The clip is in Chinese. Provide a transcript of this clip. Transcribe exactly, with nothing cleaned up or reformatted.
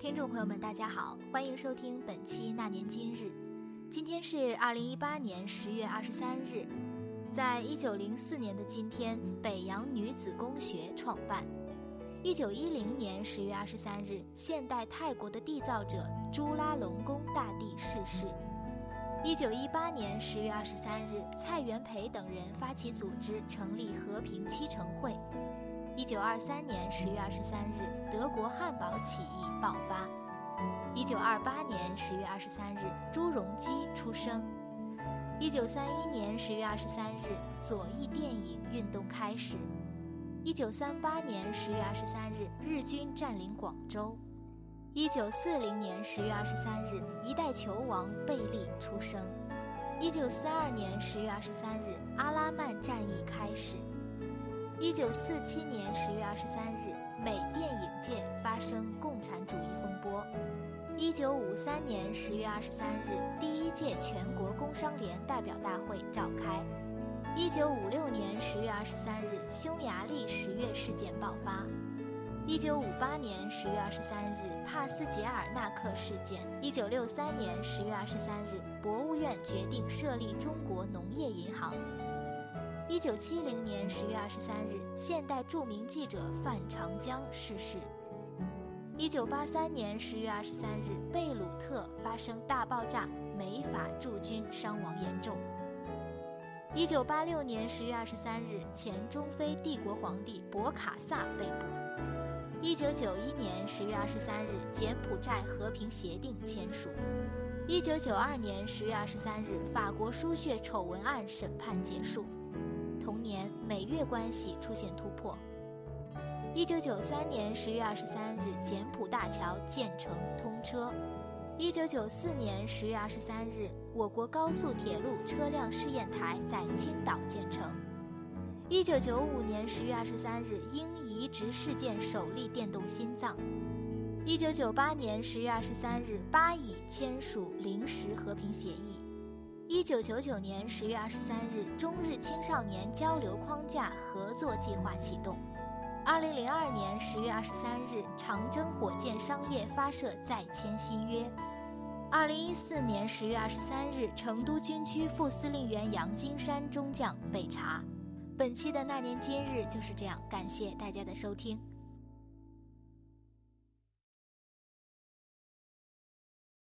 听众朋友们大家好，欢迎收听本期那年今日。今天是二零一八年十月二十三日，在一九零四年的今天，北洋女子公学创办。一九一零年十月二十三日，现代泰国的缔造者朱拉隆功大帝逝世。一九一八年十月二十三日，蔡元培等人发起组织，成立和平七城会。一九二三年十月二十三日，德国汉堡起义爆发。一九二八年十月二十三日，朱镕基出生。一九三一年十月二十三日，左翼电影运动开始。一九三八年十月二十三日，日军占领广州。一九四零年十月二十三日，一代球王贝利出生。一九四二年十月二十三日，阿拉曼战役开始。一九四七年十月二十三日，美电影界发生共产主义风波。一九五三年十月二十三日，第一届全国工商联代表大会召开。一九五六年十月二十三日，匈牙利十月事件爆发。一九五八年十月二十三日，帕斯捷尔纳克事件。一九六三年十月二十三日，国务院决定设立中国农业银行。一九七零年十月二十三日，现代著名记者范长江逝世。一九八三年十月二十三日，贝鲁特发生大爆炸，美法驻军伤亡严重。一九八六年十月二十三日，前中非帝国皇帝博卡萨被捕。一九九一年十月二十三日，柬埔寨和平协定签署。一九九二年十月二十三日，法国输血丑闻案审判结束。同年，美越关系出现突破。一九九三年十月二十三日，简浦大桥建成通车。一九九四年十月二十三日，我国高速铁路车辆试验台在青岛建成。一九九五年十月二十三日，因移植事件首例电动心脏。一九九八年十月二十三日，巴以签署临时和平协议。一九九九年十月二十三日，中日青少年交流框架合作计划启动。二零零二年十月二十三日，长征火箭商业发射再签新约。二零一四年十月二十三日，成都军区副司令员杨金山中将被查。本期的那年今日就是这样，感谢大家的收听。